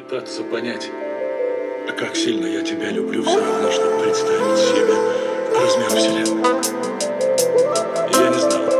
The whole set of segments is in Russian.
Пытаться понять, как сильно я тебя люблю, все равно, чтобы представить себе размер вселенной. Я не знал.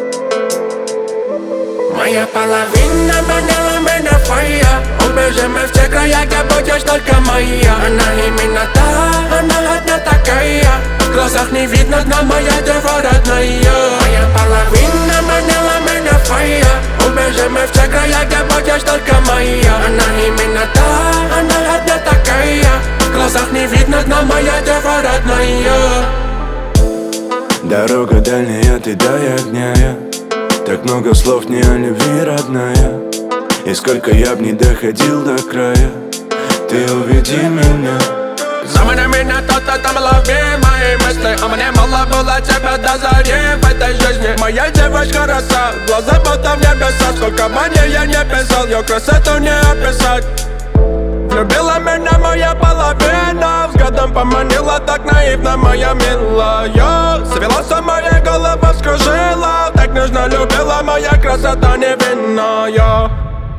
Моя половина маняла меня фая. Убежим мы в те края, где будешь только моя. Она именно та, она одна такая. В глазах не видно дна, моя дева родная. Моя половина маняла меня фая. Убежим мы в те края, где будешь только моя. Она именно та, она одна такая. В глазах не видно дна, моя дева родная. Дорога дальняя, ты дай огня. Так много слов не о любви, родная. И сколько я б не доходил до края, ты уведи меня. Замани меня кто-то там лови мои мысли. А мне мало было тебя до зари в этой жизни. Моя девочка роса, глаза будто в небеса. Сколько бы я не писал, ее красоту не описать. Любила меня моя половина. Взглядом поманила так наивно моя милая. Свела со моей головы, скружила. Так нежно любила, моя красота невинная.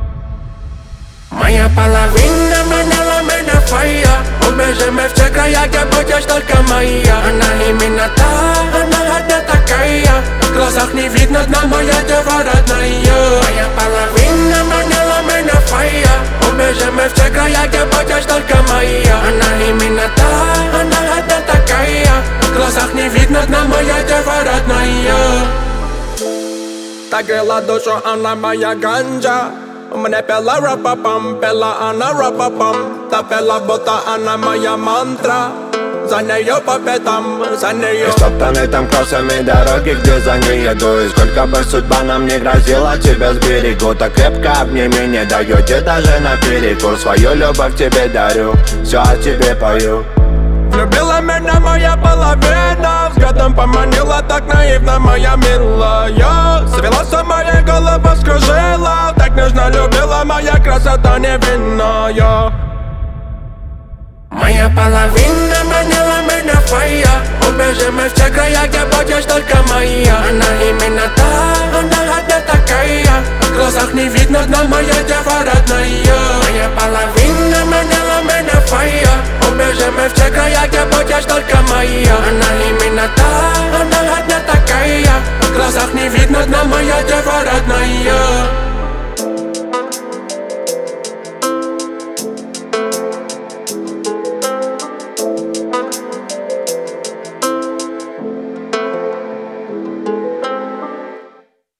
Моя половина маняла меня фая. Убежим мы в те края, где будешь только моя. Она именно та, она одна такая. В глазах не видно дна, моя дева родная. Моя половина маняла меня фая. Убежим мы в те края, где будешь только моя. Она именно та, она одна такая. В глазах не видно дна, моя дева родная. Так грела душу, она моя ганджа. Мне пела ра-па-пам, пела она ра-па-пам. Та пела, будто она моя мантра. За неё по пятам, за неё. Истоптаны там кроссами дороги, где за ней еду. И сколько бы судьба нам не грозила, тебя сберегу. Так крепко обними, не даёте даже на перекур. Свою любовь тебе дарю, всё о тебе пою. Любила меня моя половина. Взглядом поманила так наивно моя милая. Свела со моей головы, скружила. Так нежно любила, моя красота невинная. Моя половина маняла меня фая. Убежим мы в те края, где будешь только моя. Она именно та, она одна такая. В глазах не видно дна, моя дева родная. Моя половина маняла меня фая. Убежим мы в те края, где будешь только моя. Она именно та, она одна такая. В глазах не видно дна, моя дева родная.